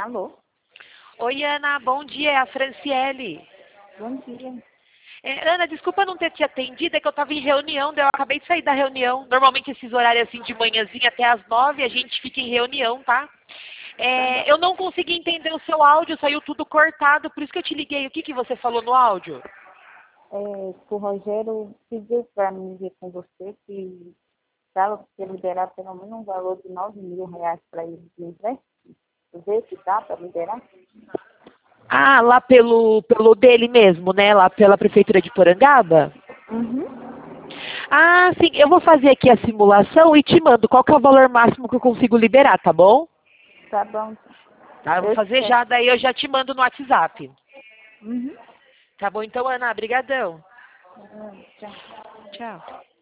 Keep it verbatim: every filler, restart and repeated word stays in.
Alô? Oi, Ana, bom dia, é a Franciele. Bom dia. É, Ana, desculpa não ter te atendido, é que eu estava em reunião, daí eu acabei de sair da reunião. Normalmente esses horários assim de manhãzinha até às nove a gente fica em reunião, tá? É, eu não consegui entender o seu áudio, saiu tudo cortado, por isso que eu te liguei. O que, que você falou no áudio? É, o Rogério pediu para mim ver com você que dava para liberar pelo menos um valor de nove mil reais para ele de empréstimo. Vê se dá para liberar? Ah, lá pelo, pelo dele mesmo, né? Lá pela Prefeitura de Porangaba? Uhum. Ah, sim, eu vou fazer aqui a simulação e te mando qual que é o valor máximo que eu consigo liberar, tá bom? Tá bom. Tá, eu vou Eu fazer sei. já, daí eu já te mando no WhatsApp. Uhum. Tá bom então, Ana? Brigadão. Uhum. Tchau. Tchau.